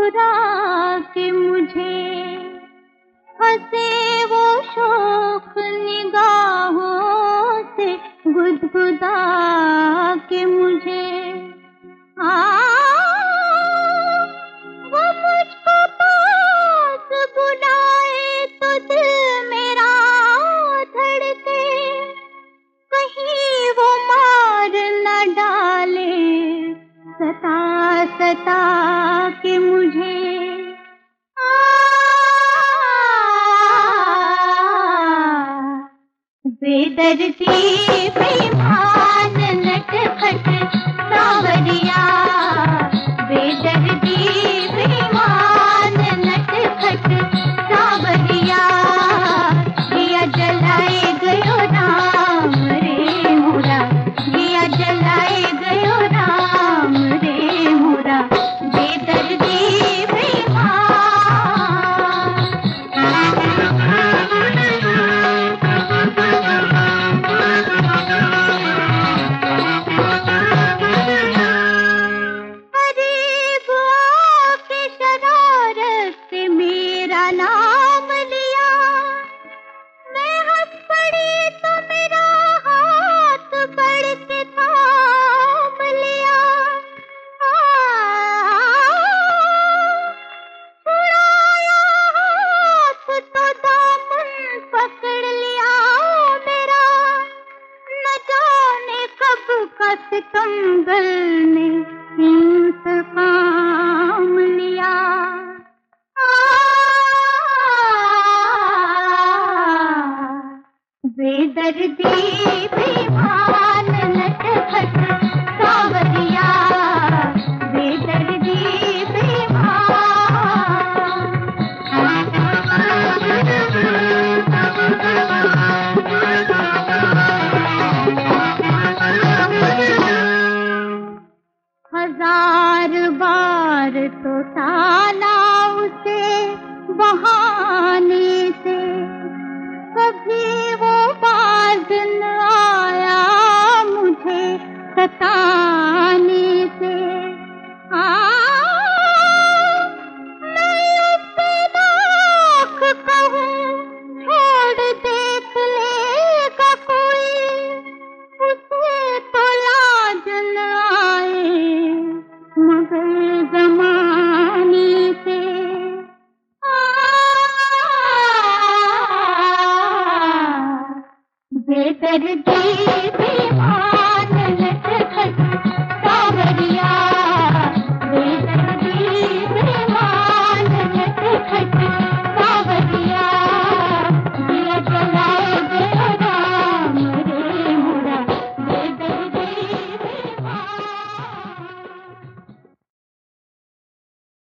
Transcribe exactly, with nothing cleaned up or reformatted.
मुस्कुरा के मुझे हंसे वो शौक निगाहों से गुदगुदा के मुझे आ वो मुझको पास बुलाए तो दिल मेरा धड़के, कहीं वो मार न डाले सता सता के मुझे। बेदर्दी बेईमान नटखट सांवरिया, बेदर्दी बेईमान नटखट सांवरिया, दिया जलाए गयो राम रे मोरा, दिया जलाए गयो राम रे मोरा, बेदर्दी नाम लिया, मैं हंस पड़ी तो मेरा हाथ बढ़ के थाम लिया, छुड़ाया हाथ तो दामन पकड़ लिया मेरा, न जाने कब का सितमगर ने इंतकाम लिया। बेदर्दी बेईमान नटखट सांवरिया, बेदर्दी हजार बार तो टाला उसे बहाने से, कभी वो बाज न आया मुझे सताने से। आ, मैं उससे लाख कहूँ छोड़ देख लेगा कोई, उसे तो लाज न आए मगर जमाने से। बेदर्दी बेईमान